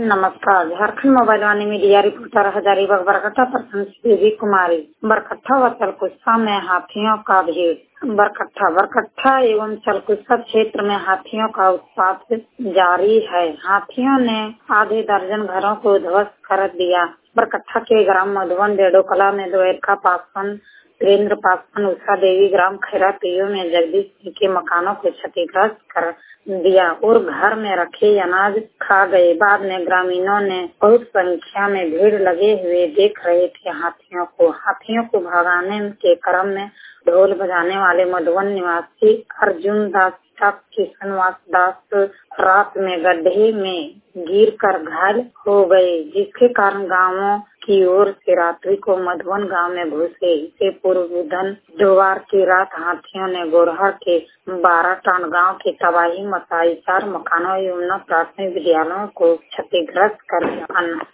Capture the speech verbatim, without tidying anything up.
नमस्कार। Jharkhand mobile Vaani media reporter Hazaribagh Barkatta प्रखंड से देवी कुमारी। बरकट्टा व चलकुस्सा में हाथियों का भीड़। बरकट्टा बरकट्टा एवं चलकुस्सा क्षेत्र में हाथियों का उत्पात जारी है। हाथियों ने आधे दर्जन घरों को ध्वस्त कर दिया। बरकट्टा के ग्राम मधुबन डेडो कला में द्वारका पासवान, वीरेंद्र पासवान, उषा देवी ग्राम खैरा पीओ में जगदीश सिंह के मकानों को क्षतिग्रस्त कर दिया और घर में रखे अनाज खा गए। बाद में ग्रामीणों ने बहुत संख्या में भीड़ लगे हुए देख रहे थे हाथियों को। हाथियों को भगाने के क्रम में ढोल बजाने वाले मधुबन निवासी अर्जुन दास किशनवास दास रात में गड्ढे में गिरकर घायल हो गए, जिसके कारण गांवों की ओर से रात्रि को मधुबन गांव में घुसे। इससे पूर्व बुधवार की रात हाथियों ने गोरहर के बारह टान गांव की तबाही मचाई। चार मकानों एवं नौ प्राथमिक विद्यालयों को क्षतिग्रस्त कर दिया।